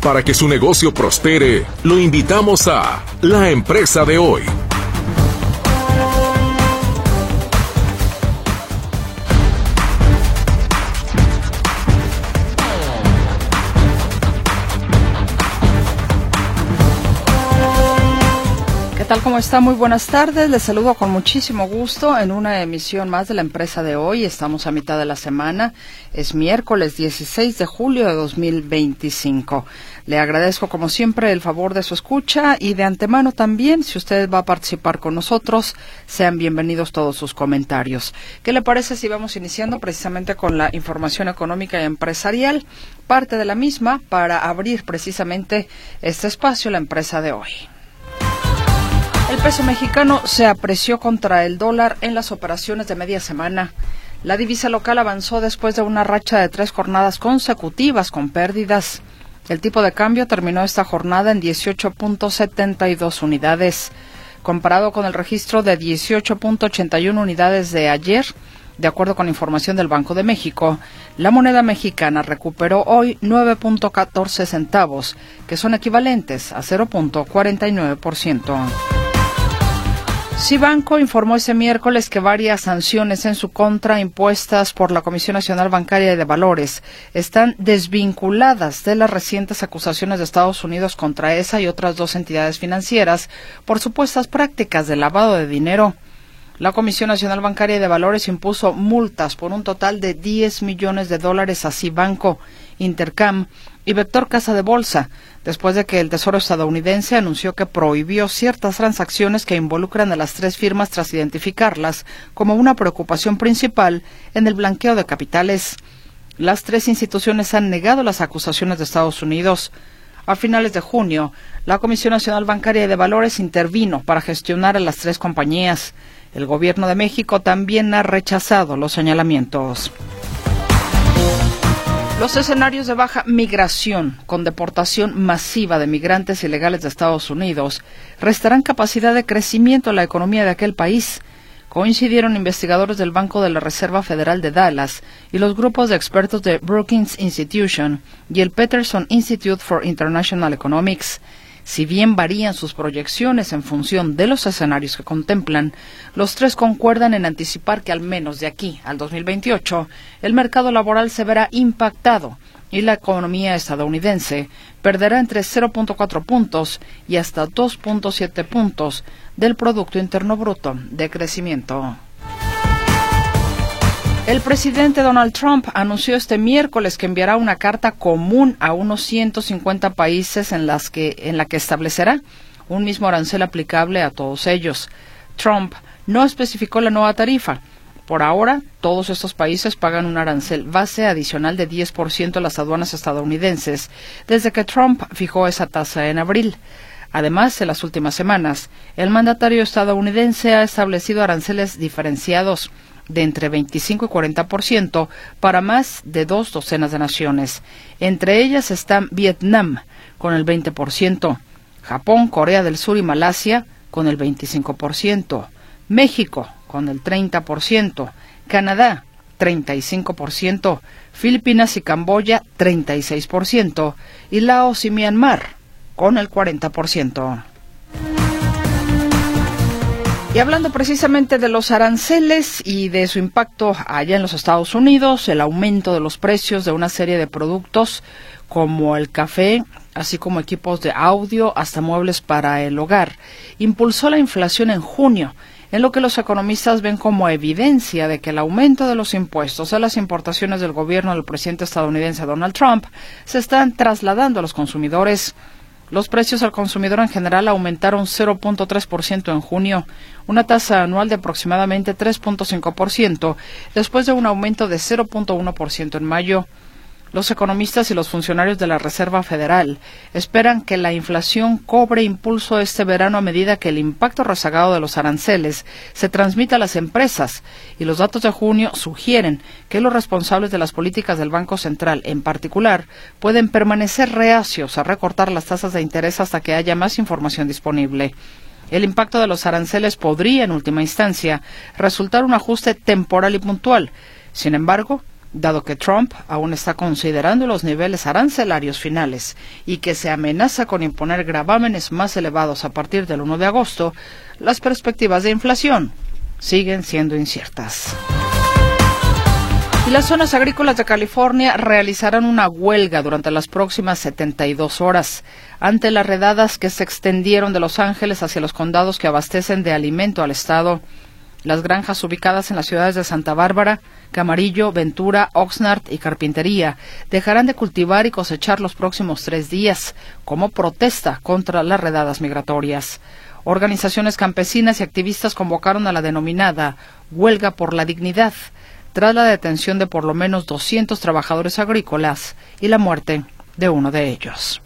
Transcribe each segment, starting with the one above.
Para que su negocio prospere, lo invitamos a La Empresa de Hoy. ¿Qué tal? ¿Cómo está? Muy buenas tardes. Les saludo con muchísimo gusto en una emisión más de La Empresa de Hoy. Estamos a mitad de la semana. Es miércoles 16 de julio de 2025. Le agradezco como siempre el favor de su escucha y de antemano también, si usted va a participar con nosotros, sean bienvenidos todos sus comentarios. ¿Qué le parece si vamos iniciando precisamente con la información económica y empresarial? Parte de la misma para abrir precisamente este espacio, La Empresa de Hoy. El peso mexicano se apreció contra el dólar en las operaciones de media semana. La divisa local avanzó después de una racha de 3 jornadas consecutivas con pérdidas. El tipo de cambio terminó esta jornada en 18.72 unidades, comparado con el registro de 18.81 unidades de ayer. De acuerdo con información del Banco de México, la moneda mexicana recuperó hoy 9.14 centavos, que son equivalentes a 0.49%. Cibanco informó ese miércoles que varias sanciones en su contra impuestas por la Comisión Nacional Bancaria y de Valores están desvinculadas de las recientes acusaciones de Estados Unidos contra esa y otras 2 entidades financieras por supuestas prácticas de lavado de dinero. La Comisión Nacional Bancaria y de Valores impuso multas por un total de $10 millones a Cibanco, Intercam y Vector Casa de Bolsa, después de que el Tesoro estadounidense anunció que prohibió ciertas transacciones que involucran a las 3 firmas tras identificarlas como una preocupación principal en el blanqueo de capitales. Las 3 instituciones han negado las acusaciones de Estados Unidos. A finales de junio, la Comisión Nacional Bancaria y de Valores intervino para gestionar a las 3 compañías. El Gobierno de México también ha rechazado los señalamientos. Los escenarios de baja migración, con deportación masiva de migrantes ilegales de Estados Unidos, restarán capacidad de crecimiento a la economía de aquel país, coincidieron investigadores del Banco de la Reserva Federal de Dallas y los grupos de expertos de Brookings Institution y el Peterson Institute for International Economics. Si bien varían sus proyecciones en función de los escenarios que contemplan, los 3 concuerdan en anticipar que al menos de aquí al 2028 el mercado laboral se verá impactado y la economía estadounidense perderá entre 0.4 puntos y hasta 2.7 puntos del Producto Interno Bruto de crecimiento. El presidente Donald Trump anunció este miércoles que enviará una carta común a unos 150 países en la que establecerá un mismo arancel aplicable a todos ellos. Trump no especificó la nueva tarifa. Por ahora, todos estos países pagan un arancel base adicional de 10% a las aduanas estadounidenses, desde que Trump fijó esa tasa en abril. Además, en las últimas semanas, el mandatario estadounidense ha establecido aranceles diferenciados de entre 25 y 40% para más de 2 docenas de naciones. Entre ellas están Vietnam, con el 20%, Japón, Corea del Sur y Malasia, con el 25%, México, con el 30%, Canadá, 35%, Filipinas y Camboya, 36%, y Laos y Myanmar, con el 40%. Y hablando precisamente de los aranceles y de su impacto allá en los Estados Unidos, el aumento de los precios de una serie de productos como el café, así como equipos de audio hasta muebles para el hogar, impulsó la inflación en junio, en lo que los economistas ven como evidencia de que el aumento de los impuestos a las importaciones del gobierno del presidente estadounidense Donald Trump se están trasladando a los consumidores. Los precios al consumidor en general aumentaron 0.3% en junio, una tasa anual de aproximadamente 3.5%, después de un aumento de 0.1% en mayo. Los economistas y los funcionarios de la Reserva Federal esperan que la inflación cobre impulso este verano a medida que el impacto rezagado de los aranceles se transmita a las empresas, y los datos de junio sugieren que los responsables de las políticas del Banco Central, en particular, pueden permanecer reacios a recortar las tasas de interés hasta que haya más información disponible. El impacto de los aranceles podría, en última instancia, resultar un ajuste temporal y puntual. Sin embargo, dado que Trump aún está considerando los niveles arancelarios finales y que se amenaza con imponer gravámenes más elevados a partir del 1 de agosto, las perspectivas de inflación siguen siendo inciertas. Y las zonas agrícolas de California realizarán una huelga durante las próximas 72 horas ante las redadas que se extendieron de Los Ángeles hacia los condados que abastecen de alimento al estado. Las granjas ubicadas en las ciudades de Santa Bárbara, Camarillo, Ventura, Oxnard y Carpintería dejarán de cultivar y cosechar los próximos 3 días como protesta contra las redadas migratorias. Organizaciones campesinas y activistas convocaron a la denominada Huelga por la Dignidad, tras la detención de por lo menos 200 trabajadores agrícolas y la muerte de uno de ellos.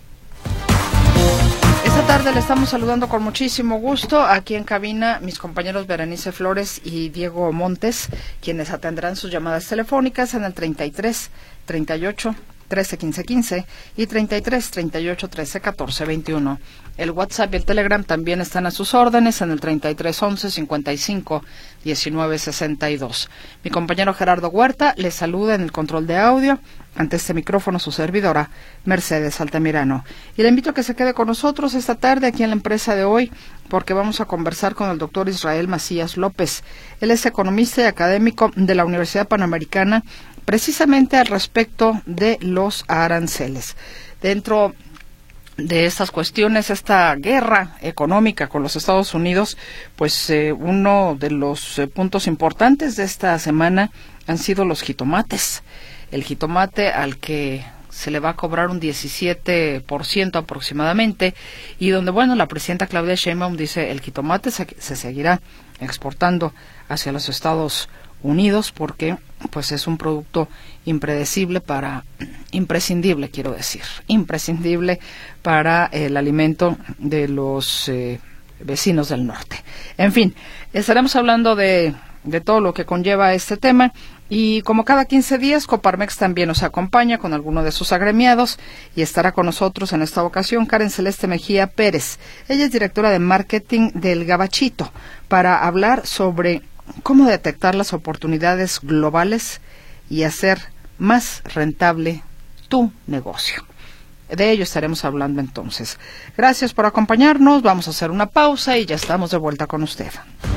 Esta tarde le estamos saludando con muchísimo gusto aquí en cabina mis compañeros Berenice Flores y Diego Montes, quienes atenderán sus llamadas telefónicas en el 33 38 13 15 15 y 33 38 13 14 21. El WhatsApp y el Telegram también están a sus órdenes en el 33 11 55 19 62. Mi compañero Gerardo Huerta les saluda en el control de audio. Ante este micrófono su servidora, Mercedes Altamirano. Y le invito a que se quede con nosotros esta tarde aquí en la empresa de hoy, porque vamos a conversar con el doctor Israel Macías López. Él es economista y académico de la Universidad Panamericana, precisamente al respecto de los aranceles. Dentro de estas cuestiones, esta guerra económica con los Estados Unidos, pues uno de los puntos importantes de esta semana han sido los jitomates. El jitomate al que se le va a cobrar un 17% aproximadamente, y donde, bueno, la presidenta Claudia Sheinbaum dice el jitomate se seguirá exportando hacia los Estados Unidos porque pues es un producto imprescindible para el alimento de los vecinos del norte. En fin, estaremos hablando de todo lo que conlleva este tema. Y como cada 15 días, Coparmex también nos acompaña con alguno de sus agremiados y estará con nosotros en esta ocasión Karen Celeste Mejía Pérez. Ella es directora de marketing del Gabachito para hablar sobre cómo detectar las oportunidades globales y hacer más rentable tu negocio. De ello estaremos hablando entonces. Gracias por acompañarnos, vamos a hacer una pausa y ya estamos de vuelta con usted.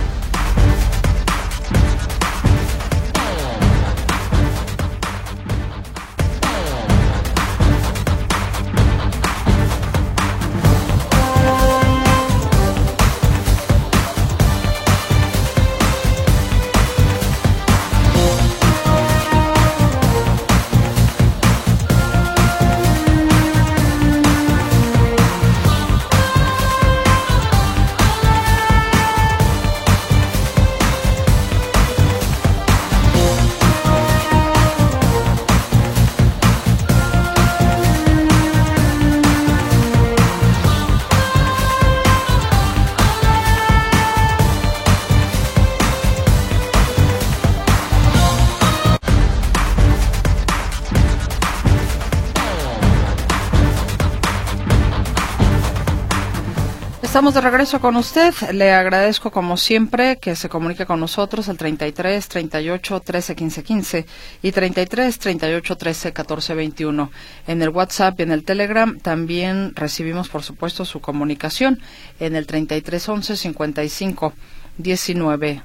Estamos de regreso con usted. Le agradezco como siempre que se comunique con nosotros al 33 38 13 15 15 y 33 38 13 14 21. En el WhatsApp y en el Telegram también recibimos, por supuesto, su comunicación en el 33 11 55 19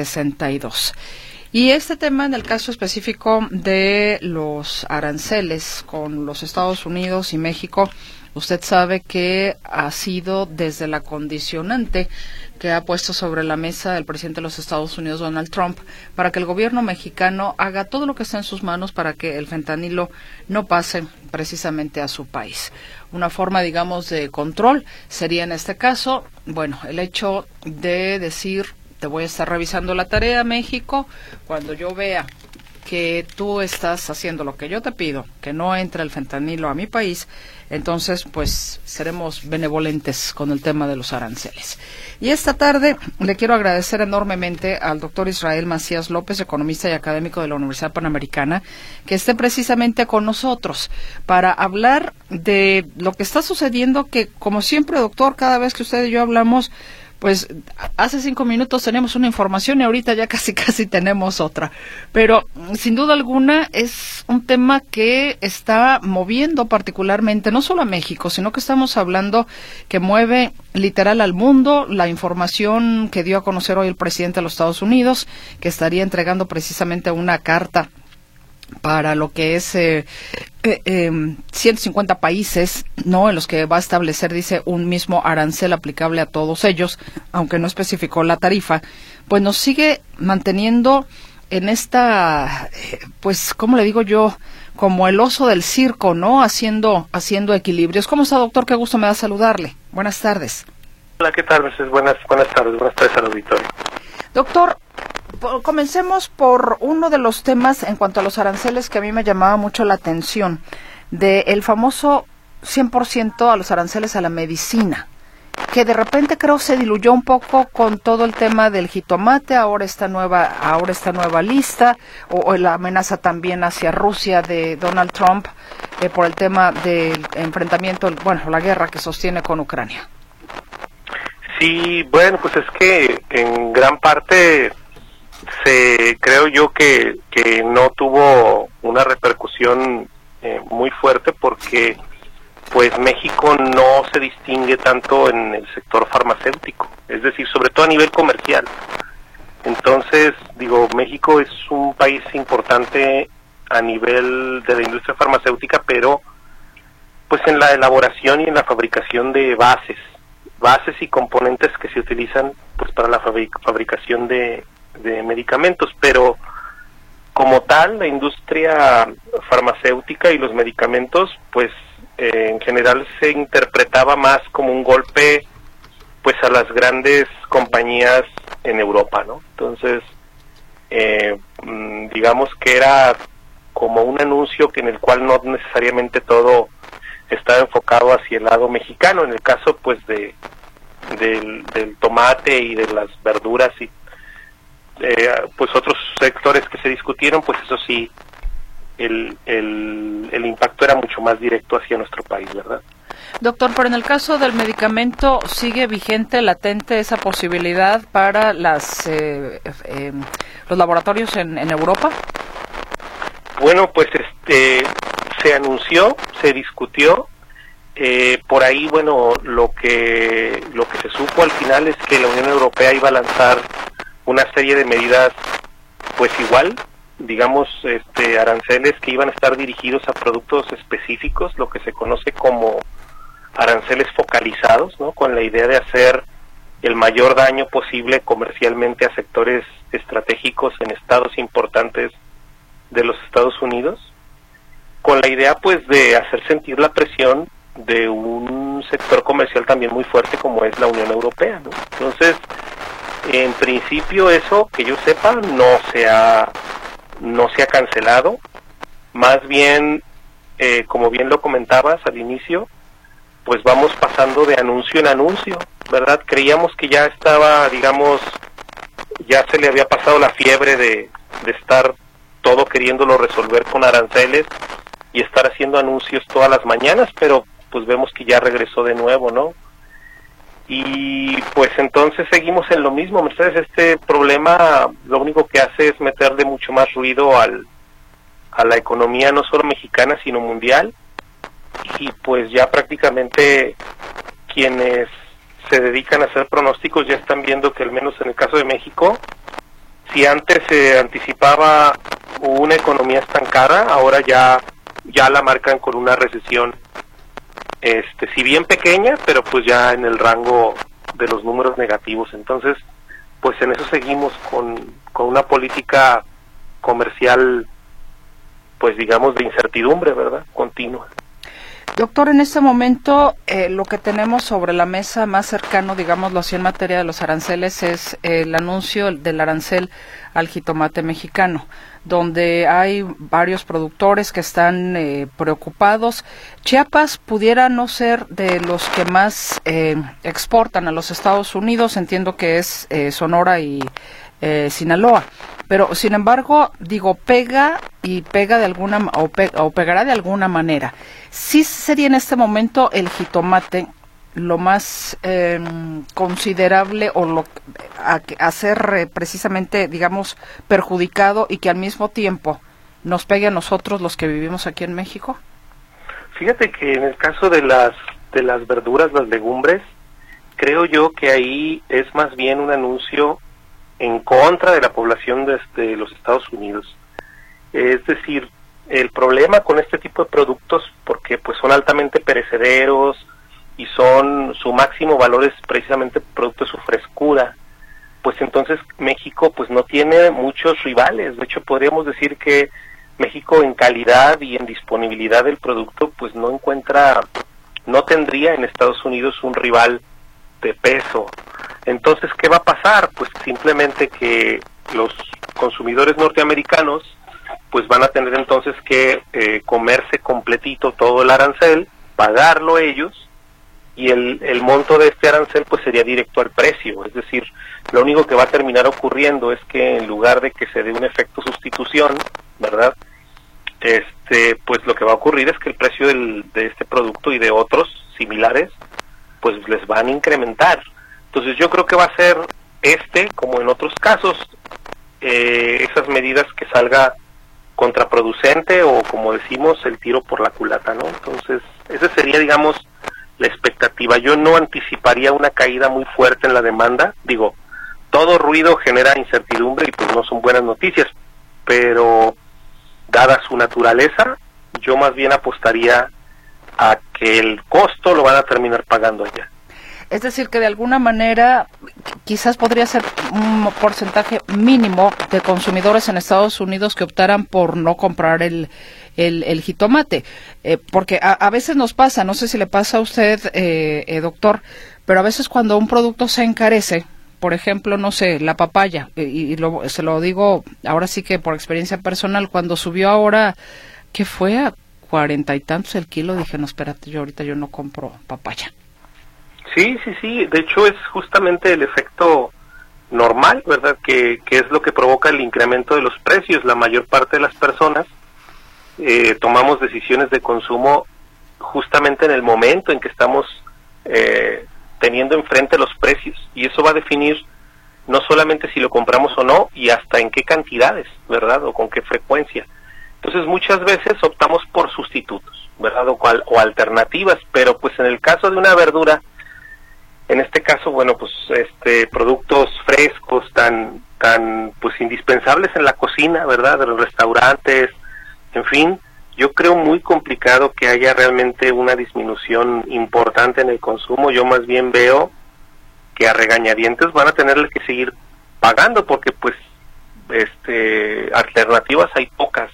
62. Y este tema, en el caso específico de los aranceles con los Estados Unidos y México, usted sabe que ha sido desde la condicionante que ha puesto sobre la mesa el presidente de los Estados Unidos, Donald Trump, para que el gobierno mexicano haga todo lo que está en sus manos para que el fentanilo no pase precisamente a su país. Una forma, digamos, de control sería en este caso, bueno, el hecho de decir, te voy a estar revisando la tarea, México, cuando yo vea que tú estás haciendo lo que yo te pido, que no entre el fentanilo a mi país, entonces pues seremos benevolentes con el tema de los aranceles. Y esta tarde le quiero agradecer enormemente al doctor Israel Macías López, economista y académico de la Universidad Panamericana, que esté precisamente con nosotros para hablar de lo que está sucediendo, que como siempre, doctor, cada vez que usted y yo hablamos, Pues hace 5 minutos teníamos una información y ahorita ya casi tenemos otra. Pero sin duda alguna es un tema que está moviendo particularmente no solo a México, sino que estamos hablando que mueve literal al mundo. La información que dio a conocer hoy el presidente de los Estados Unidos, que estaría entregando precisamente una carta para lo que es 150 países, ¿no?, en los que va a establecer, dice, un mismo arancel aplicable a todos ellos, aunque no especificó la tarifa, pues nos sigue manteniendo en esta, pues, ¿cómo le digo yo?, como el oso del circo, ¿no?, haciendo equilibrios. ¿Cómo está, doctor? Qué gusto me da saludarle. Buenas tardes. Hola, ¿qué tal? Buenas tardes al auditorio. Doctor, comencemos por uno de los temas en cuanto a los aranceles que a mí me llamaba mucho la atención, del famoso 100% a los aranceles a la medicina, que de repente creo se diluyó un poco con todo el tema del jitomate, ahora esta nueva lista, o la amenaza también hacia Rusia de Donald Trump por el tema del enfrentamiento, la guerra que sostiene con Ucrania. Sí, bueno, pues es que en gran parte creo yo que no tuvo una repercusión muy fuerte porque pues México no se distingue tanto en el sector farmacéutico, es decir, sobre todo a nivel comercial. Entonces, México es un país importante a nivel de la industria farmacéutica, pero pues en la elaboración y en la fabricación de bases y componentes que se utilizan pues para la fabricación de medicamentos, pero como tal la industria farmacéutica y los medicamentos pues en general se interpretaba más como un golpe pues a las grandes compañías en Europa, ¿no? Entonces digamos que era como un anuncio en el cual no necesariamente todo estaba enfocado hacia el lado mexicano. En el caso pues del tomate y de las verduras y pues otros sectores que se discutieron, pues eso sí, el impacto era mucho más directo hacia nuestro país, ¿verdad? Doctor, pero en el caso del medicamento, ¿sigue vigente, latente esa posibilidad para los laboratorios en Europa? Bueno, pues se anunció, se discutió, por ahí, bueno, lo que se supo al final es que la Unión Europea iba a lanzar una serie de medidas, pues igual, digamos, aranceles que iban a estar dirigidos a productos específicos, lo que se conoce como aranceles focalizados, ¿no?, con la idea de hacer el mayor daño posible comercialmente a sectores estratégicos en estados importantes de los Estados Unidos, con la idea pues de hacer sentir la presión de un sector comercial también muy fuerte como es la Unión Europea, ¿no? Entonces, en principio eso, que yo sepa, no se ha cancelado, más bien, como bien lo comentabas al inicio, pues vamos pasando de anuncio en anuncio, ¿verdad? Creíamos que ya estaba, digamos, ya se le había pasado la fiebre de estar todo queriéndolo resolver con aranceles y estar haciendo anuncios todas las mañanas, pero pues vemos que ya regresó de nuevo, ¿no? Y pues entonces seguimos en lo mismo, Mercedes. Este problema lo único que hace es meterle mucho más ruido a la economía no solo mexicana sino mundial, y pues ya prácticamente quienes se dedican a hacer pronósticos ya están viendo que al menos en el caso de México, si antes se anticipaba una economía estancada, ahora ya la marcan con una recesión, si bien pequeña, pero pues ya en el rango de los números negativos. Entonces, pues en eso seguimos con una política comercial, pues digamos de incertidumbre, ¿verdad?, continua. Doctor, en este momento lo que tenemos sobre la mesa más cercano, digámoslo así, en materia de los aranceles es el anuncio del arancel al jitomate mexicano, donde hay varios productores que están preocupados. Chiapas pudiera no ser de los que más exportan a los Estados Unidos, entiendo que es Sonora y Sinaloa, pero sin embargo, pega de alguna o pegará de alguna manera. Sí sería en este momento el jitomate lo más considerable o a ser precisamente, digamos, perjudicado y que al mismo tiempo nos pegue a nosotros los que vivimos aquí en México? Fíjate que en el caso de las verduras, las legumbres, creo yo que ahí es más bien un anuncio en contra de la población de los Estados Unidos. Es decir, el problema con este tipo de productos, porque pues son altamente perecederos y su máximo valor es precisamente producto de su frescura, pues entonces México pues no tiene muchos rivales. De hecho, podríamos decir que México en calidad y en disponibilidad del producto pues no tendría en Estados Unidos un rival de peso. Entonces, ¿qué va a pasar? Pues simplemente que los consumidores norteamericanos pues van a tener entonces que comerse completito todo el arancel, pagarlo ellos, y el monto de este arancel pues sería directo al precio. Es decir, lo único que va a terminar ocurriendo es que en lugar de que se dé un efecto sustitución, ¿verdad? Pues lo que va a ocurrir es que el precio de este producto y de otros similares pues les van a incrementar. Entonces yo creo que va a ser como en otros casos, esas medidas que salga contraproducente o, como decimos, el tiro por la culata, ¿no? Entonces esa sería, digamos, la expectativa. Yo no anticiparía una caída muy fuerte en la demanda. Digo, todo ruido genera incertidumbre y pues no son buenas noticias, pero dada su naturaleza, yo más bien apostaría a que el costo lo van a terminar pagando allá. Es decir, que de alguna manera quizás podría ser un porcentaje mínimo de consumidores en Estados Unidos que optaran por no comprar el jitomate, porque a veces nos pasa, no sé si le pasa a usted, doctor, pero a veces cuando un producto se encarece, por ejemplo, no sé, la papaya, se lo digo ahora sí que por experiencia personal, cuando subió ahora, ¿qué fue? A 40 y tantos el kilo, dije, no, espérate, ahorita yo no compro papaya. Sí, de hecho es justamente el efecto normal, ¿verdad? Que es lo que provoca el incremento de los precios. La mayor parte de las personas tomamos decisiones de consumo justamente en el momento en que estamos teniendo enfrente los precios, y eso va a definir no solamente si lo compramos o no, y hasta en qué cantidades, ¿verdad? O con qué frecuencia. Entonces muchas veces optamos por sustitutos, ¿verdad? O alternativas, pero pues en el caso de una verdura, en este caso, bueno, pues productos frescos tan pues indispensables en la cocina, ¿verdad? De los restaurantes, en fin, yo creo muy complicado que haya realmente una disminución importante en el consumo. Yo más bien veo que a regañadientes van a tenerle que seguir pagando, porque pues alternativas hay pocas.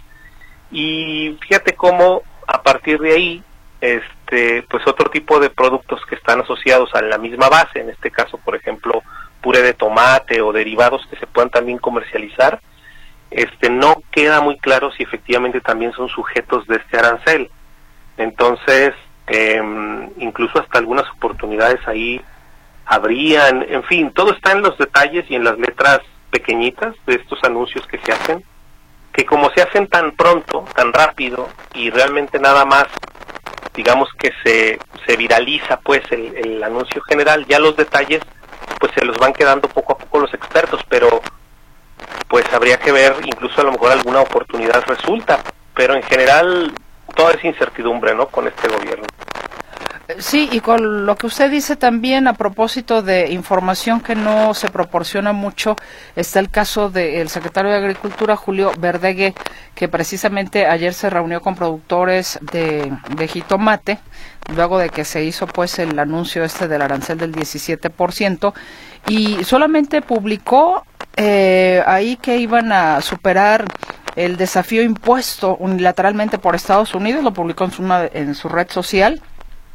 Y fíjate cómo a partir de ahí pues otro tipo de productos que están asociados a la misma base, en este caso, por ejemplo, puré de tomate o derivados que se puedan también comercializar, no queda muy claro si efectivamente también son sujetos de este arancel. Entonces, incluso hasta algunas oportunidades ahí habrían, en fin, todo está en los detalles y en las letras pequeñitas de estos anuncios que se hacen, que como se hacen tan pronto, tan rápido, y realmente nada más, digamos que se viraliza pues el anuncio general, ya los detalles pues se los van quedando poco a poco los expertos, pero pues habría que ver, incluso a lo mejor alguna oportunidad resulta, pero en general toda es incertidumbre, ¿no?, con este gobierno. Sí, y con lo que usted dice también a propósito de información que no se proporciona mucho, está el caso del secretario de Agricultura, Julio Verdeguer, que precisamente ayer se reunió con productores de jitomate, luego de que se hizo pues el anuncio del arancel del 17%, y solamente publicó ahí que iban a superar el desafío impuesto unilateralmente por Estados Unidos, lo publicó en su red social,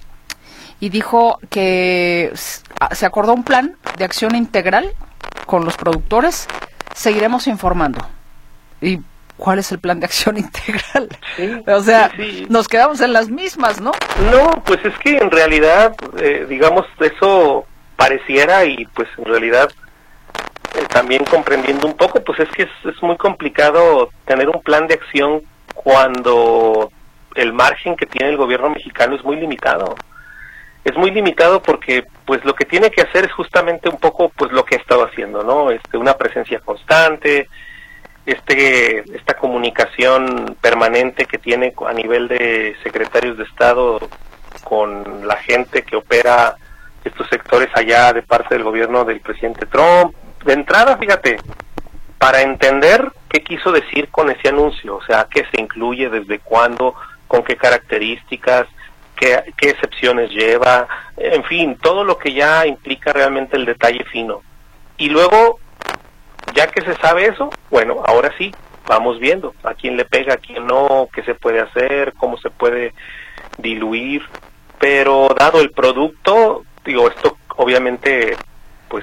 y dijo que se acordó un plan de acción integral con los productores. Seguiremos informando. ¿Y cuál es el plan de acción integral? Sí, o sea, sí. Nos quedamos en las mismas, ¿no? No, pues es que en realidad, digamos, eso pareciera, y pues en realidad también comprendiendo un poco, pues es que es muy complicado tener un plan de acción cuando el margen que tiene el gobierno mexicano es muy limitado. es muy limitado porque pues lo que tiene que hacer es justamente un poco pues lo que ha estado haciendo, ¿no? Una presencia constante, esta comunicación permanente que tiene a nivel de secretarios de Estado con la gente que opera estos sectores allá de parte del gobierno del presidente Trump. De entrada, fíjate, para entender qué quiso decir con ese anuncio, o sea, qué se incluye, desde cuándo, con qué características, qué excepciones lleva, en fin, todo lo que ya implica realmente el detalle fino. Y luego, ya que se sabe eso, bueno, ahora sí, vamos viendo a quién le pega, a quién no, qué se puede hacer, cómo se puede diluir, pero dado el producto, digo, esto obviamente, pues,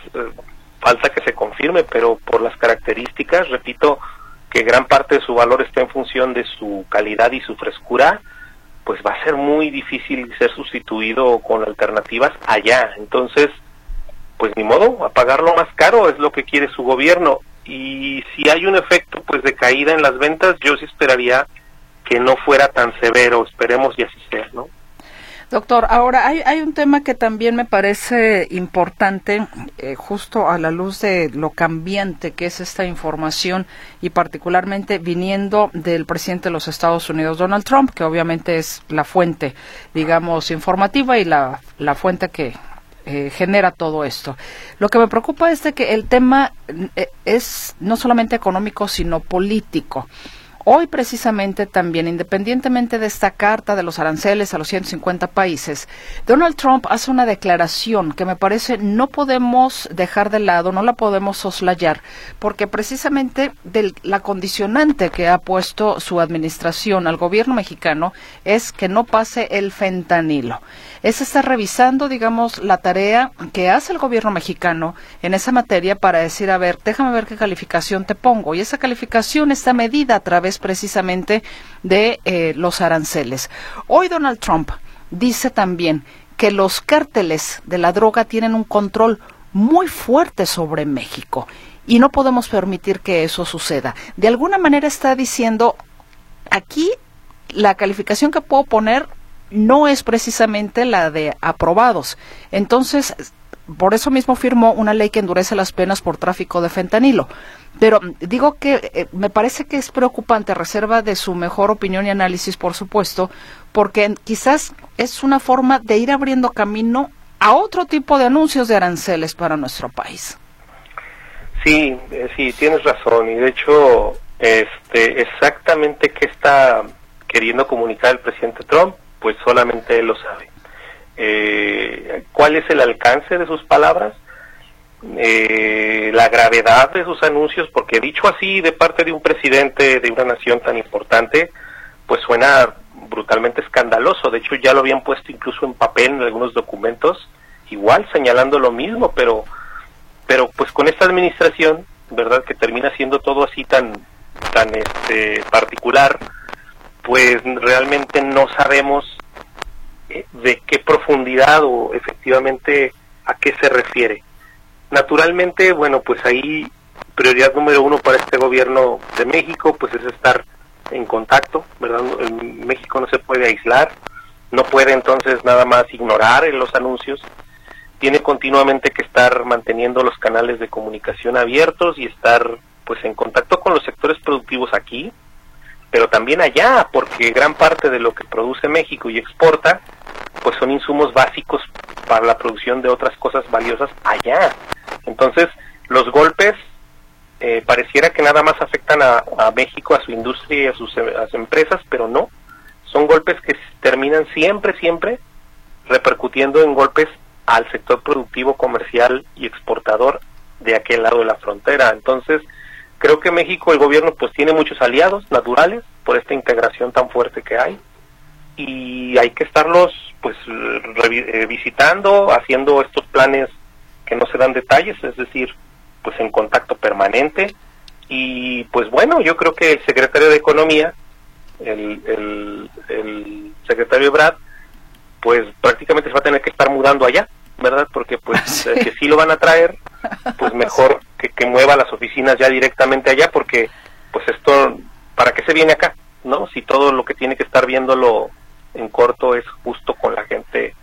falta que se confirme, pero por las características, repito, que gran parte de su valor está en función de su calidad y su frescura, pues va a ser muy difícil ser sustituido con alternativas allá. Entonces, pues ni modo, a pagarlo más caro es lo que quiere su gobierno. Y si hay un efecto pues de caída en las ventas, yo sí esperaría que no fuera tan severo, esperemos y así sea, ¿no? Doctor, ahora hay un tema que también me parece importante, justo a la luz de lo cambiante que es esta información y particularmente viniendo del presidente de los Estados Unidos, Donald Trump, que obviamente es la fuente, digamos, informativa y la fuente que genera todo esto. Lo que me preocupa es de que el tema es no solamente económico, sino político. Hoy precisamente también, independientemente de esta carta de los aranceles a los 150 países, Donald Trump hace una declaración que me parece no podemos dejar de lado, no la podemos soslayar, porque precisamente la condicionante que ha puesto su administración al gobierno mexicano es que no pase el fentanilo. Es estar revisando, digamos, la tarea que hace el gobierno mexicano en esa materia para decir, a ver, déjame ver qué calificación te pongo. Y esa calificación está medida a través precisamente de los aranceles. Hoy Donald Trump dice también que los cárteles de la droga tienen un control muy fuerte sobre México y no podemos permitir que eso suceda. De alguna manera está diciendo, aquí la calificación que puedo poner no es precisamente la de aprobados. Entonces, por eso mismo firmó una ley que endurece las penas por tráfico de fentanilo. Pero digo que me parece que es preocupante, a reserva de su mejor opinión y análisis, por supuesto, porque quizás es una forma de ir abriendo camino a otro tipo de anuncios de aranceles para nuestro país. Sí, tienes razón, y de hecho, exactamente qué está queriendo comunicar el presidente Trump, pues solamente él lo sabe. ¿Cuál es el alcance de sus palabras? La gravedad de sus anuncios, porque dicho así de parte de un presidente de una nación tan importante, pues suena brutalmente escandaloso. De hecho, ya lo habían puesto incluso en papel en algunos documentos, igual señalando lo mismo, pero pues con esta administración, ¿verdad?, que termina siendo todo así tan particular, pues realmente no sabemos de qué profundidad o efectivamente a qué se refiere. Naturalmente, bueno, pues ahí prioridad número uno para este gobierno de México, pues es estar en contacto, ¿verdad? México no se puede aislar, no puede entonces nada más ignorar los anuncios, tiene continuamente que estar manteniendo los canales de comunicación abiertos y estar pues en contacto con los sectores productivos aquí, pero también allá, porque gran parte de lo que produce México y exporta, pues son insumos básicos para la producción de otras cosas valiosas allá. Entonces, los golpes pareciera que nada más afectan a México, a su industria y a sus empresas, pero no. Son golpes que terminan siempre repercutiendo en golpes al sector productivo, comercial y exportador de aquel lado de la frontera. Entonces, creo que México, el gobierno, pues tiene muchos aliados naturales por esta integración tan fuerte que hay, y hay que estarlos pues visitando, haciendo estos planes que no se dan detalles, es decir, pues en contacto permanente. Y pues bueno, yo creo que el secretario de Economía, el secretario Ebrard, pues prácticamente se va a tener que estar mudando allá, ¿verdad? Porque pues sí. Que sí lo van a traer, pues mejor que mueva las oficinas ya directamente allá, porque pues esto, ¿para qué se viene acá? ¿No? Si todo lo que tiene que estar viéndolo en corto es justo con la gente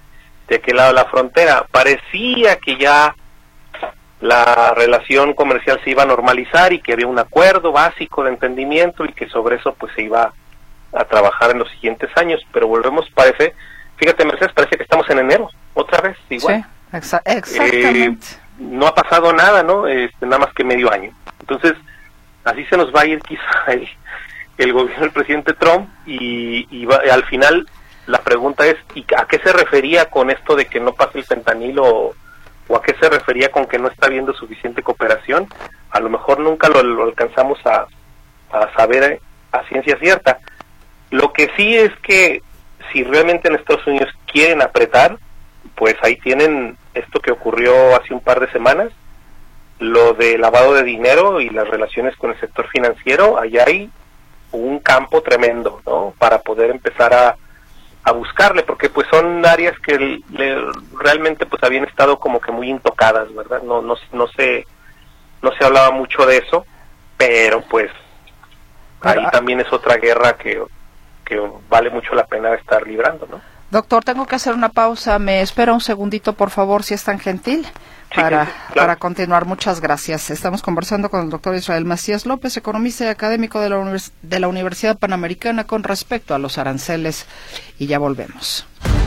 de aquel lado de la frontera. Parecía que ya la relación comercial se iba a normalizar y que había un acuerdo básico de entendimiento y que sobre eso pues se iba a trabajar en los siguientes años, pero volvemos, fíjate Mercedes, parece que estamos en enero, otra vez, igual. Sí, exactamente. No ha pasado nada, ¿no? Nada más que medio año. Entonces, así se nos va a ir quizá el gobierno del presidente Trump y al final la pregunta es, ¿y a qué se refería con esto de que no pase el fentanilo o a qué se refería con que no está habiendo suficiente cooperación? A lo mejor nunca lo alcanzamos a saber a ciencia cierta. Lo que sí es que si realmente en Estados Unidos quieren apretar, pues ahí tienen esto que ocurrió hace un par de semanas, lo de lavado de dinero y las relaciones con el sector financiero. Allá hay un campo tremendo, ¿no?, para poder empezar a buscarle, porque pues son áreas que realmente pues habían estado como que muy intocadas, ¿verdad? No se hablaba mucho de eso, pero pues ahí también es otra guerra que vale mucho la pena estar librando, ¿no? Doctor, tengo que hacer una pausa. ¿Me espera un segundito, por favor, si es tan gentil? Claro. Para continuar. Muchas gracias. Estamos conversando con el doctor Israel Macías López, economista y académico de la Universidad Panamericana, con respecto a los aranceles, y ya volvemos.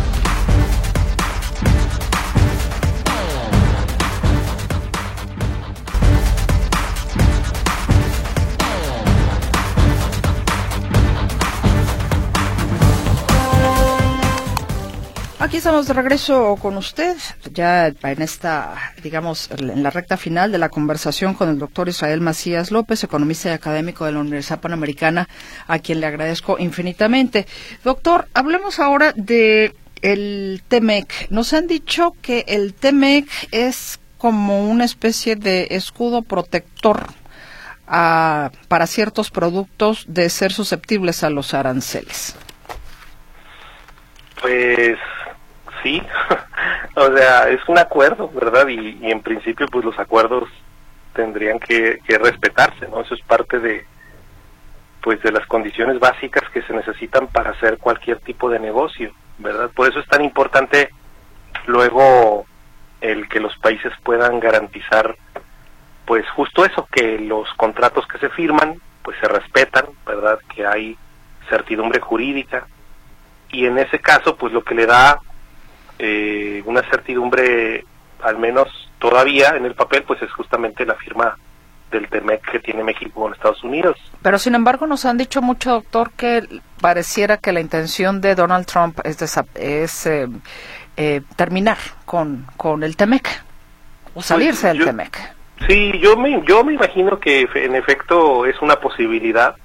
Aquí estamos de regreso con usted, ya en esta, digamos, en la recta final de la conversación con el doctor Israel Macías López, economista y académico de la Universidad Panamericana, a quien le agradezco infinitamente. Doctor, hablemos ahora de el TEMEC. Nos han dicho que el TEMEC es como una especie de escudo protector para ciertos productos de ser susceptibles a los aranceles. Pues sí, o sea, es un acuerdo, ¿verdad? Y en principio pues los acuerdos tendrían que respetarse, ¿no? Eso es parte de las condiciones básicas que se necesitan para hacer cualquier tipo de negocio, ¿verdad? Por eso es tan importante luego el que los países puedan garantizar pues justo eso, que los contratos que se firman pues se respetan, ¿verdad? Que hay certidumbre jurídica. Y en ese caso, pues lo que le da una certidumbre, al menos todavía en el papel, pues es justamente la firma del TEMEC que tiene México con Estados Unidos. Pero sin embargo nos han dicho mucho, doctor, que pareciera que la intención de Donald Trump es terminar con el TEMEC o salirse del TEMEC. Sí, yo me imagino que en efecto es una posibilidad,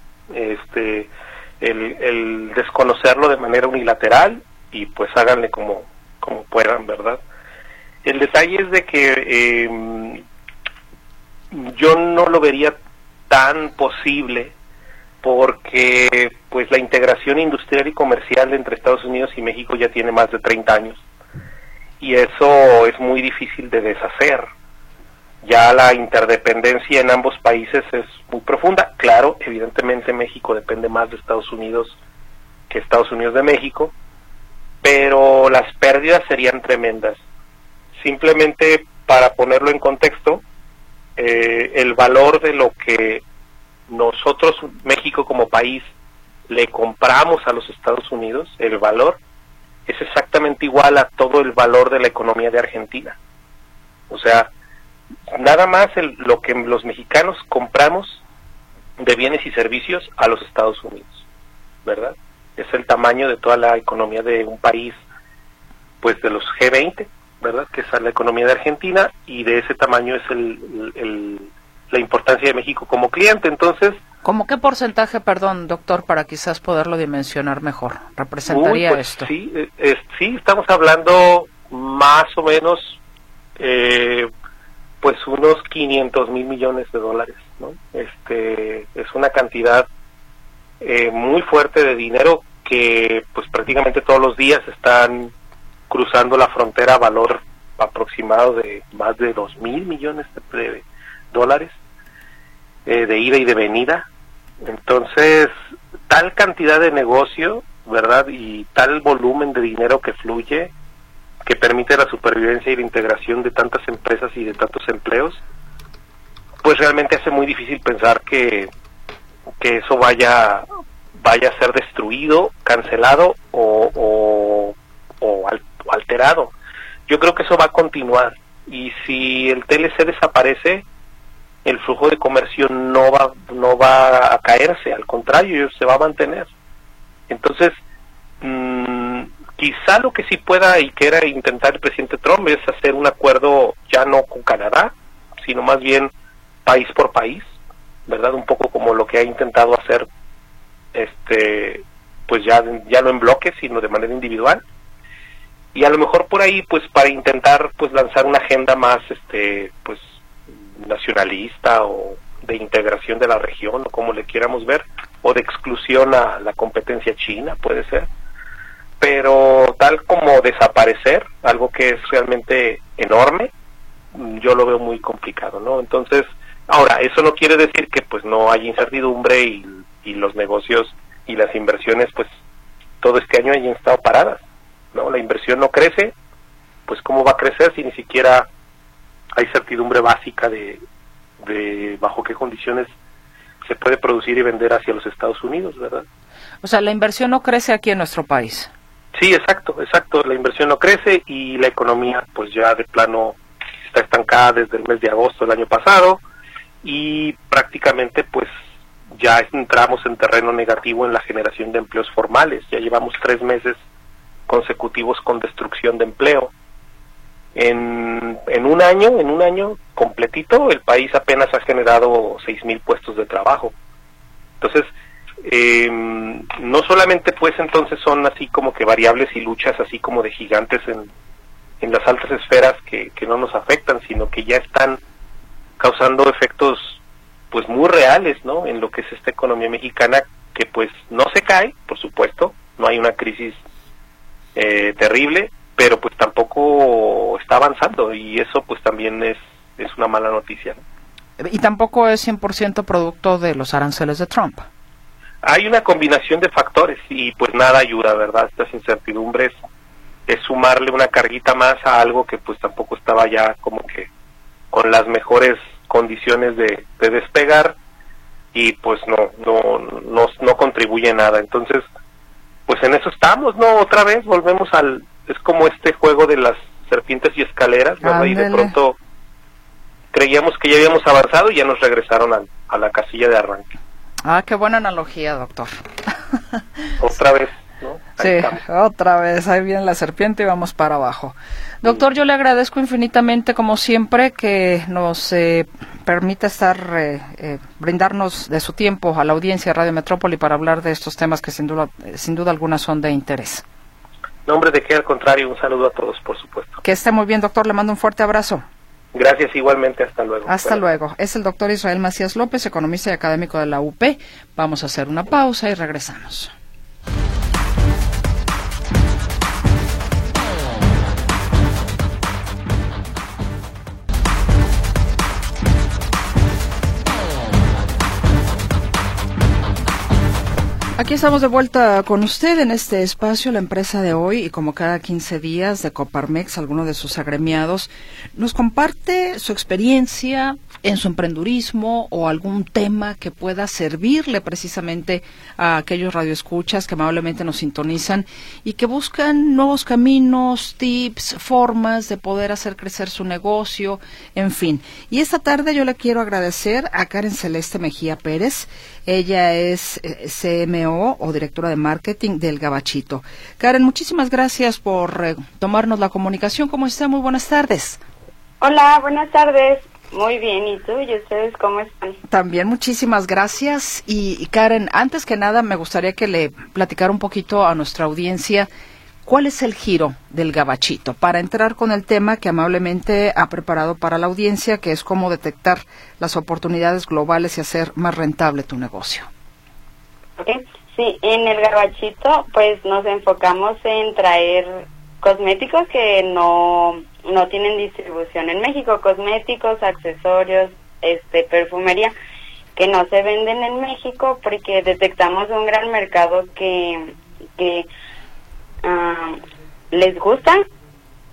el desconocerlo de manera unilateral y pues háganle como puedan, ¿verdad? El detalle es de que yo no lo vería tan posible porque pues la integración industrial y comercial entre Estados Unidos y México ya tiene más de 30 años y eso es muy difícil de deshacer. Ya la interdependencia en ambos países es muy profunda. Claro, evidentemente México depende más de Estados Unidos que Estados Unidos de México, pero las pérdidas serían tremendas. Simplemente para ponerlo en contexto, el valor de lo que nosotros, México como país, le compramos a los Estados Unidos, el valor es exactamente igual a todo el valor de la economía de Argentina. O sea, nada más lo que los mexicanos compramos de bienes y servicios a los Estados Unidos, ¿verdad? Es el tamaño de toda la economía de un país, pues de los G20, ¿verdad? Que es la economía de Argentina, y de ese tamaño es la importancia de México como cliente. Entonces, ¿cómo qué porcentaje, perdón, doctor, para quizás poderlo dimensionar mejor, representaría pues, esto? Sí, sí, estamos hablando más o menos pues unos 500,000 millones de dólares, ¿no? Es una cantidad muy fuerte de dinero que pues prácticamente todos los días están cruzando la frontera a valor aproximado de más de 2,000 millones de dólares de ida y de venida. Entonces, tal cantidad de negocio, ¿verdad? Y tal volumen de dinero que fluye, que permite la supervivencia y la integración de tantas empresas y de tantos empleos, pues realmente hace muy difícil pensar que eso vaya a ser destruido, cancelado o alterado. Yo creo que eso va a continuar, y si el TLC desaparece, el flujo de comercio no va a caerse, al contrario, se va a mantener. Entonces, quizá lo que sí pueda y quiera intentar el presidente Trump es hacer un acuerdo ya no con Canadá, sino más bien país por país, ¿verdad? Un poco como lo que ha intentado hacer, pues ya no en bloques, sino de manera individual. Y a lo mejor por ahí, pues para intentar pues lanzar una agenda más pues nacionalista o de integración de la región, o como le quieramos ver, o de exclusión a la competencia china, puede ser. Pero tal como desaparecer, algo que es realmente enorme, yo lo veo muy complicado, ¿no? Entonces, ahora, eso no quiere decir que pues no hay incertidumbre y los negocios y las inversiones pues todo este año hayan estado paradas, ¿no? La inversión no crece, pues ¿cómo va a crecer si ni siquiera hay certidumbre básica de bajo qué condiciones se puede producir y vender hacia los Estados Unidos, ¿verdad? O sea, la inversión no crece aquí en nuestro país. Sí, exacto, la inversión no crece y la economía pues ya de plano está estancada desde el mes de agosto del año pasado, y prácticamente pues ya entramos en terreno negativo en la generación de empleos formales. Ya llevamos 3 meses consecutivos con destrucción de empleo. En un año completito, el país apenas ha generado 6,000 puestos de trabajo. Entonces, no solamente pues entonces son así como que variables y luchas así como de gigantes en las altas esferas que no nos afectan, sino que ya están causando efectos pues muy reales, ¿no? En lo que es esta economía mexicana, que pues no se cae, por supuesto, no hay una crisis terrible, pero pues tampoco está avanzando, y eso pues también es una mala noticia, ¿no? Y tampoco es 100% producto de los aranceles de Trump. Hay una combinación de factores y pues nada ayuda, ¿verdad? Estas incertidumbres es sumarle una carguita más a algo que pues tampoco estaba ya como que con las mejores condiciones de despegar, y pues no contribuye nada. Entonces, pues en eso estamos, ¿no? Otra vez volvemos es como este juego de las serpientes y escaleras, ¿verdad? Y de pronto creíamos que ya habíamos avanzado y ya nos regresaron a la casilla de arranque. Ah, qué buena analogía, doctor. Otra vez, ¿no? Sí, otra vez, ahí viene la serpiente y vamos para abajo. Doctor, yo le agradezco infinitamente, como siempre, que nos permita brindarnos de su tiempo a la audiencia de Radio Metrópoli para hablar de estos temas que sin duda alguna son de interés. No, hombre, de qué, al contrario, un saludo a todos, por supuesto. Que esté muy bien, doctor, le mando un fuerte abrazo. Gracias, igualmente, hasta luego. Hasta luego. Es el doctor Israel Macías López, economista y académico de la UP. Vamos a hacer una pausa y regresamos. Aquí estamos de vuelta con usted en este espacio, la empresa de hoy, y como cada 15 días de Coparmex, alguno de sus agremiados nos comparte su experiencia en su emprendurismo o algún tema que pueda servirle precisamente a aquellos radioescuchas que amablemente nos sintonizan y que buscan nuevos caminos, tips, formas de poder hacer crecer su negocio, en fin. Y esta tarde yo le quiero agradecer a Karen Celeste Mejía Pérez. Ella es CMO o directora de marketing del Gabachito. Karen, muchísimas gracias por tomarnos la comunicación. ¿Cómo está? Muy buenas tardes. Hola, buenas tardes. Muy bien, ¿y tú? ¿Y ustedes cómo están? También muchísimas gracias. Y Karen, antes que nada me gustaría que le platicara un poquito a nuestra audiencia cuál es el giro del Gabachito, para entrar con el tema que amablemente ha preparado para la audiencia, que es cómo detectar las oportunidades globales y hacer más rentable tu negocio. Okay. Sí, en el Gabachito pues nos enfocamos en traer cosméticos que no tienen distribución en México, cosméticos, accesorios, perfumería que no se venden en México, porque detectamos un gran mercado que les gusta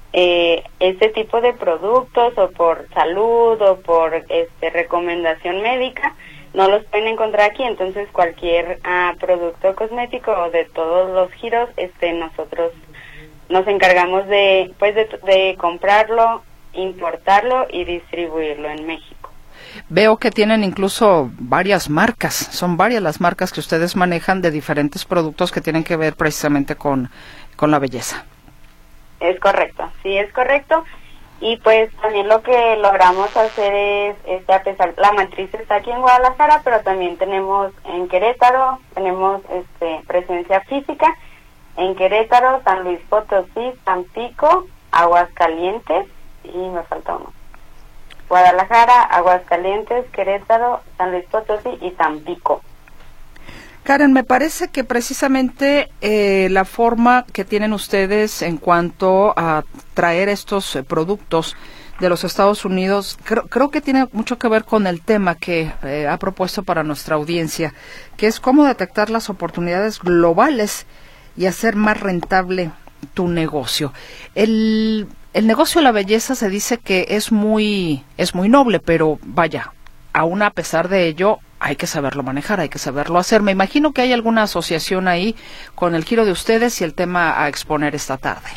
este tipo de productos o por salud o por recomendación médica, no los pueden encontrar aquí. Entonces cualquier producto cosmético o de todos los giros, nosotros nos encargamos de comprarlo, importarlo y distribuirlo en México. Veo que tienen incluso varias marcas, son varias las marcas que ustedes manejan de diferentes productos que tienen que ver precisamente con la belleza. Es correcto, sí, es correcto. Y pues también lo que logramos hacer es a pesar, la matriz está aquí en Guadalajara, pero también tenemos en Querétaro, tenemos presencia física en Querétaro, San Luis Potosí, Tampico, Aguascalientes y me falta uno. Guadalajara, Aguascalientes, Querétaro, San Luis Potosí y Tampico. Karen, me parece que precisamente la forma que tienen ustedes en cuanto a traer estos productos de los Estados Unidos, creo que tiene mucho que ver con el tema que ha propuesto para nuestra audiencia, que es cómo detectar las oportunidades globales y hacer más rentable tu negocio. El negocio de la belleza se dice que es muy noble, pero vaya, aún a pesar de ello, hay que saberlo manejar, hay que saberlo hacer. Me imagino que hay alguna asociación ahí con el giro de ustedes y el tema a exponer esta tarde.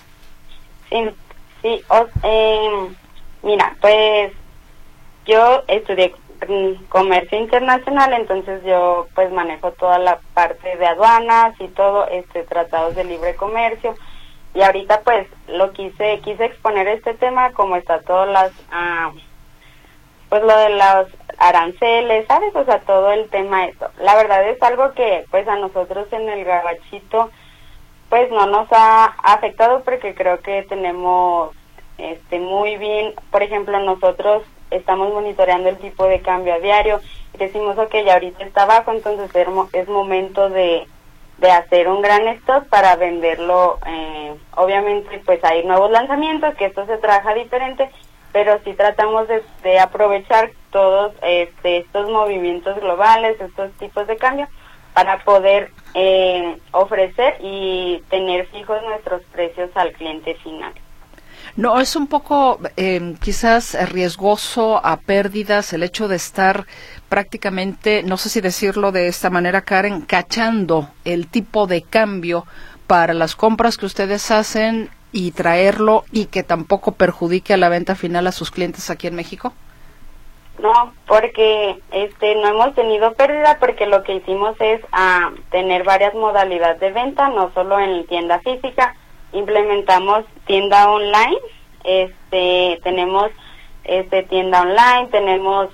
Sí, mira, pues yo estudié comercio internacional, entonces yo pues manejo toda la parte de aduanas y todo, tratados de libre comercio, y ahorita pues quise exponer este tema como está todas las pues lo de los aranceles, ¿sabes? O sea, todo el tema esto. La verdad es algo que pues a nosotros en el Gabachito pues no nos ha afectado, porque creo que tenemos muy bien, por ejemplo, nosotros estamos monitoreando el tipo de cambio a diario y decimos, ok, ya ahorita está bajo, entonces es momento de hacer un gran stock para venderlo. Obviamente pues hay nuevos lanzamientos, que esto se trabaja diferente, pero sí tratamos de aprovechar todos estos movimientos globales, estos tipos de cambio, para poder ofrecer y tener fijos nuestros precios al cliente final. No, es un poco quizás riesgoso a pérdidas el hecho de estar prácticamente, no sé si decirlo de esta manera, Karen, cachando el tipo de cambio para las compras que ustedes hacen y traerlo, y que tampoco perjudique a la venta final a sus clientes aquí en México. No, porque no hemos tenido pérdida, porque lo que hicimos es tener varias modalidades de venta, no solo en tienda física. Implementamos tienda online, tenemos tienda online, tenemos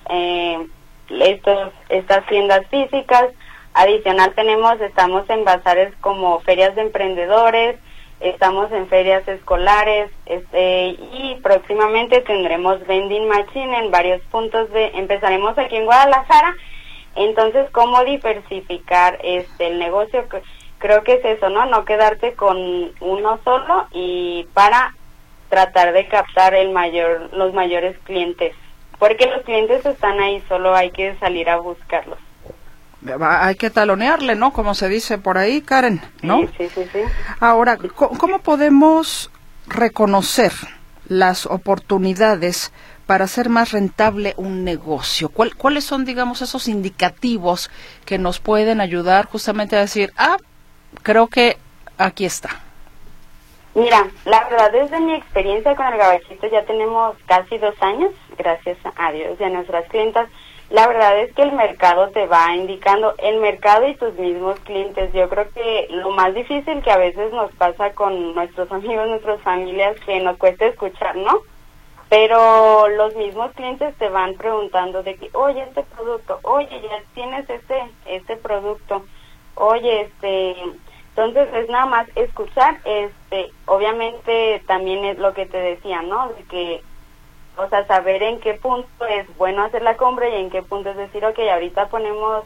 estas tiendas físicas. Adicional estamos en bazares como ferias de emprendedores, estamos en ferias escolares, y próximamente tendremos vending machine en varios puntos empezaremos aquí en Guadalajara. Entonces, ¿cómo diversificar el negocio? Creo que es eso, ¿no? No quedarte con uno solo, y para tratar de captar los mayores clientes, porque los clientes están ahí, solo hay que salir a buscarlos. Hay que talonearle, ¿no? Como se dice por ahí, Karen, ¿no? Sí. Ahora, ¿cómo podemos reconocer las oportunidades para hacer más rentable un negocio? ¿Cuáles son, digamos, esos indicativos que nos pueden ayudar justamente a decir, creo que aquí está? Mira, la verdad, desde mi experiencia con el Gabachito, ya tenemos casi 2 años, gracias a Dios y a nuestras clientas. La verdad es que el mercado te va indicando, el mercado y tus mismos clientes. Yo creo que lo más difícil que a veces nos pasa con nuestros amigos, nuestras familias, que nos cuesta escuchar, ¿no? Pero los mismos clientes te van preguntando de que, oye, este producto, oye, ya tienes este producto, oye, entonces es nada más escuchar. Obviamente también es lo que te decía, ¿no? De que, o sea, saber en qué punto es bueno hacer la compra y en qué punto es decir, ok, ahorita ponemos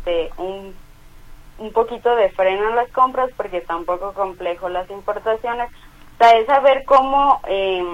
un poquito de freno en las compras porque está un poco complejo las importaciones. O sea, es saber cómo,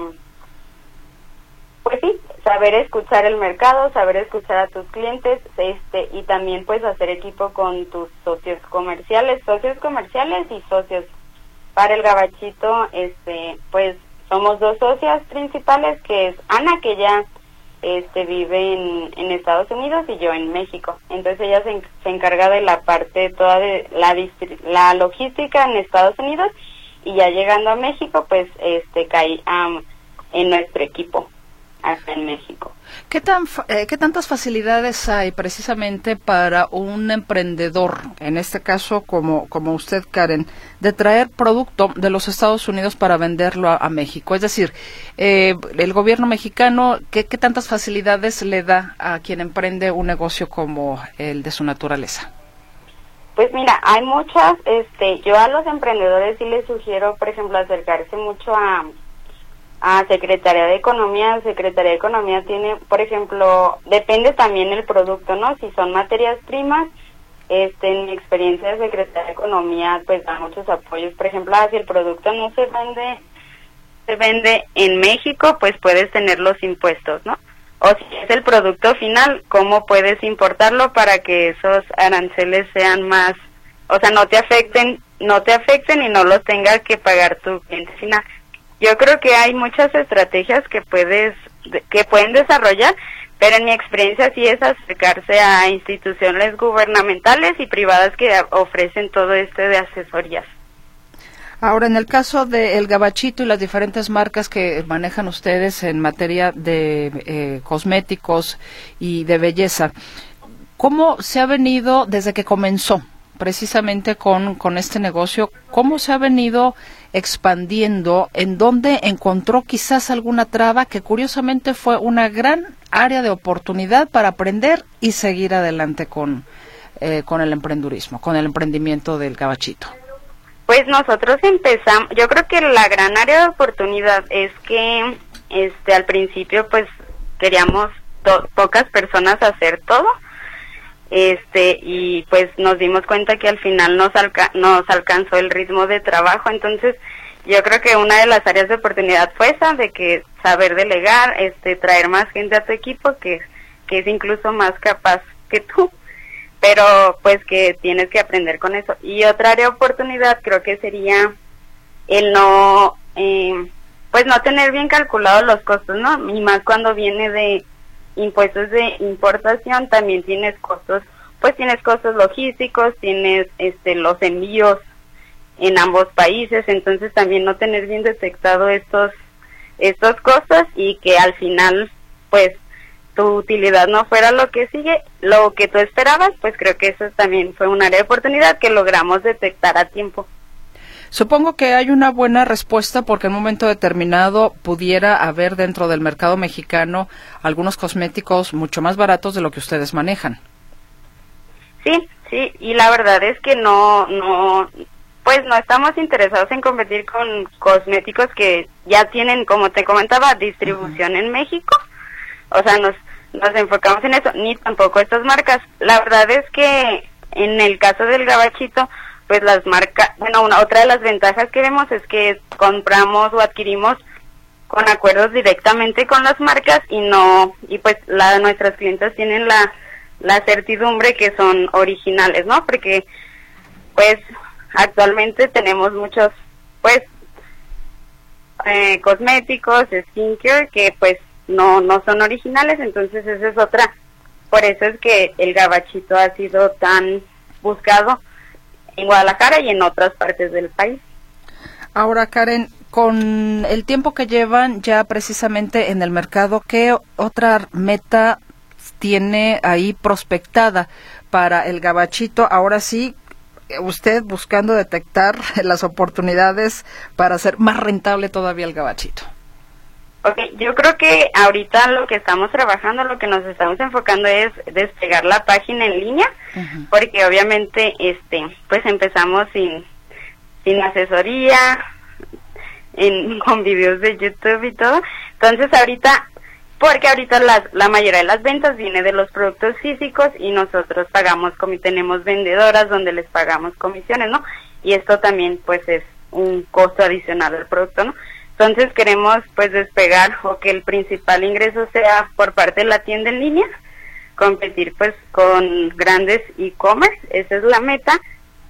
pues sí, saber escuchar el mercado, saber escuchar a tus clientes, y también pues hacer equipo con tus socios comerciales y socios. Para el Gabachito, pues somos dos socias principales, que es Ana, que ya vive en Estados Unidos, y yo en México. Entonces ella se encarga de la parte toda de la logística en Estados Unidos, y ya llegando a México, pues caí en nuestro equipo acá en México. ¿Qué tantas facilidades hay precisamente para un emprendedor, en este caso como usted, Karen, de traer producto de los Estados Unidos para venderlo a México? Es decir, el gobierno mexicano, ¿qué tantas facilidades le da a quien emprende un negocio como el de su naturaleza? Pues mira, hay muchas, yo a los emprendedores sí les sugiero, por ejemplo, acercarse mucho a Secretaría de Economía. Secretaría de Economía tiene, por ejemplo, depende también el producto, ¿no? Si son materias primas, en mi experiencia de Secretaría de Economía, pues da muchos apoyos. Por ejemplo, si el producto no se vende en México, pues puedes tener los impuestos, ¿no? O si es el producto final, ¿cómo puedes importarlo para que esos aranceles sean más, o sea, no te afecten y no los tengas que pagar tu cliente final? Yo creo que hay muchas estrategias que pueden desarrollar, pero en mi experiencia sí es acercarse a instituciones gubernamentales y privadas que ofrecen todo esto de asesorías. Ahora, en el caso del Gabachito y las diferentes marcas que manejan ustedes en materia de cosméticos y de belleza, ¿cómo se ha venido desde que comenzó precisamente con este negocio? ¿Cómo se ha venido expandiendo? ¿En dónde encontró quizás alguna traba que curiosamente fue una gran área de oportunidad para aprender y seguir adelante con el emprendurismo, con el emprendimiento del Gabachito? Pues nosotros empezamos, yo creo que la gran área de oportunidad es que al principio pues queríamos pocas personas hacer todo, y pues nos dimos cuenta que al final nos alcanzó el ritmo de trabajo. Entonces yo creo que una de las áreas de oportunidad fue esa, de que saber delegar, traer más gente a tu equipo que es incluso más capaz que tú, pero pues que tienes que aprender con eso. Y otra área de oportunidad creo que sería el no tener bien calculados los costos, ¿no? Y más cuando viene de impuestos de importación, también tienes costos logísticos, tienes los envíos en ambos países, entonces también no tener bien detectado estos costos, y que al final pues tu utilidad no fuera lo que tú esperabas, pues creo que eso también fue un área de oportunidad que logramos detectar a tiempo. Supongo que hay una buena respuesta, porque en un momento determinado pudiera haber dentro del mercado mexicano algunos cosméticos mucho más baratos de lo que ustedes manejan. Sí, y la verdad es que no estamos interesados en competir con cosméticos que ya tienen, como te comentaba, distribución en México. O sea, nos enfocamos en eso, ni tampoco estas marcas. La verdad es que en el caso del Gabachito, pues las marcas, otra de las ventajas que vemos es que compramos o adquirimos con acuerdos directamente con las marcas, y pues nuestras clientes tienen la certidumbre que son originales, ¿no? Porque pues actualmente tenemos muchos pues cosméticos, skincare, que pues no son originales. Entonces esa es otra. Por eso es que el Gabachito ha sido tan buscado en Guadalajara y en otras partes del país. Ahora, Karen, con el tiempo que llevan ya precisamente en el mercado, ¿qué otra meta tiene ahí prospectada para el Gabachito? Ahora sí, usted buscando detectar las oportunidades para hacer más rentable todavía el Gabachito. Okay, yo creo que ahorita lo que estamos trabajando, lo que nos estamos enfocando es despegar la página en línea, porque obviamente pues empezamos sin asesoría, con videos de YouTube y todo. Entonces ahorita la mayoría de las ventas viene de los productos físicos, y nosotros tenemos vendedoras donde les pagamos comisiones, ¿no? Y esto también pues es un costo adicional al producto, ¿no? Entonces queremos pues despegar, o que el principal ingreso sea por parte de la tienda en línea, competir pues con grandes e-commerce, esa es la meta,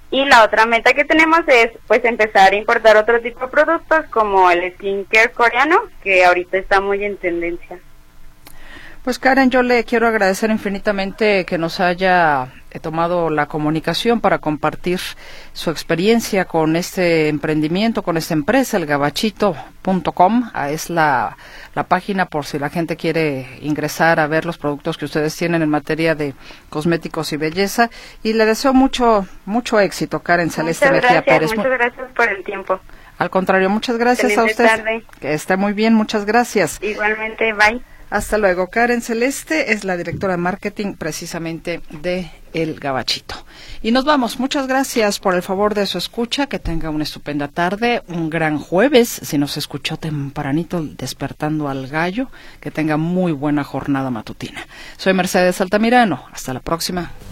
Y la otra meta que tenemos es pues empezar a importar otro tipo de productos como el skincare coreano, que ahorita está muy en tendencia. Pues Karen, yo le quiero agradecer infinitamente que nos haya tomado la comunicación para compartir su experiencia con este emprendimiento, con esta empresa, el gabachito.com. Es la página por si la gente quiere ingresar a ver los productos que ustedes tienen en materia de cosméticos y belleza. Y le deseo mucho éxito, Karen Celeste Mejía Pérez. Muchas gracias por el tiempo. Al contrario, muchas gracias a usted. Tarde. Que esté muy bien, muchas gracias. Igualmente, bye. Hasta luego. Karen Celeste es la directora de marketing precisamente de El Gabachito. Y nos vamos. Muchas gracias por el favor de su escucha. Que tenga una estupenda tarde, un gran jueves. Si nos escuchó tempranito despertando al gallo, que tenga muy buena jornada matutina. Soy Mercedes Altamirano. Hasta la próxima.